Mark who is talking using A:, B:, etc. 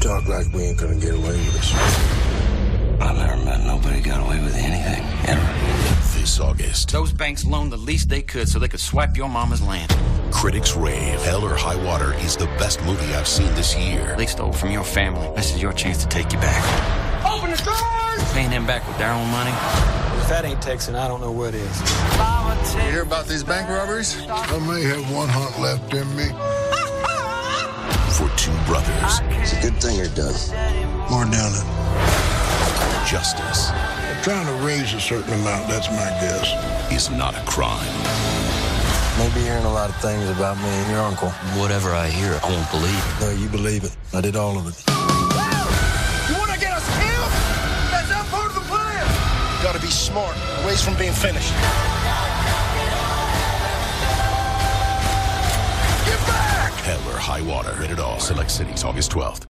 A: talk like we ain't gonna get away with this.
B: I've never met nobody got away with anything, ever.
C: This August,
D: Those banks loaned the least they could so they could swipe your mama's land.
C: critics rave Hell or High Water is the best movie I've seen this year.
D: They stole from your family. This is your chance to take you back. Open the doors! Paying them back with their own money.
E: If that ain't Texan, I don't know what is.
F: You hear about these bank robberies?
A: I may have one hunt left in me.
C: For two brothers,
B: It's a good thing you're done.
A: More down it.
C: justice
A: I'm trying to raise a certain amount, that's my guess.
C: is not a crime.
E: Maybe you're hearing a lot of things about me and your uncle.
B: Whatever I hear, I won't believe it.
A: No, you believe it. I did all of it.
F: You want to get us killed? That's not part of the plan. You gotta be smart. Ways from being finished. Get back!
C: Hell or High Water, rated R. Select cities, August 12th.